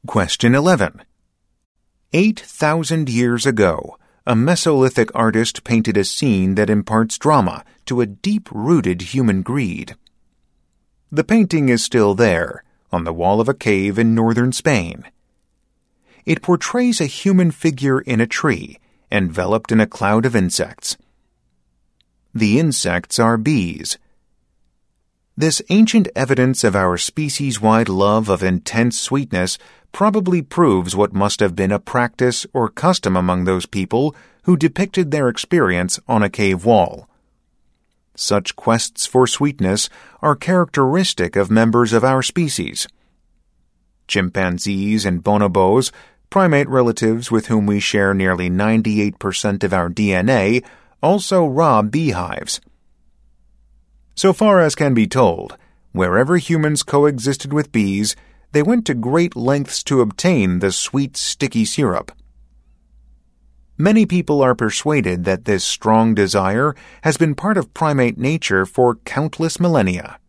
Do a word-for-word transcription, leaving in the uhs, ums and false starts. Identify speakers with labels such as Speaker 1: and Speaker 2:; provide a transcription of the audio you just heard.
Speaker 1: Question eleven. Eight thousand years ago, a Mesolithic artist painted a scene that imparts drama to a deep-rooted human greed. The painting is still there, on the wall of a cave in northern Spain. It portrays a human figure in a tree, enveloped in a cloud of insects. The insects are bees. This ancient evidence of our species-wide love of intense sweetness probably proves what must have been a practice or custom among those people who depicted their experience on a cave wall. Such quests for sweetness are characteristic of members of our species. Chimpanzees and bonobos, primate relatives with whom we share nearly ninety-eight percent of our D N A, also rob beehives. So far as can be told, wherever humans coexisted with bees, they went to great lengths to obtain the sweet, sticky syrup. Many people are persuaded that this strong desire has been part of primate nature for countless millennia.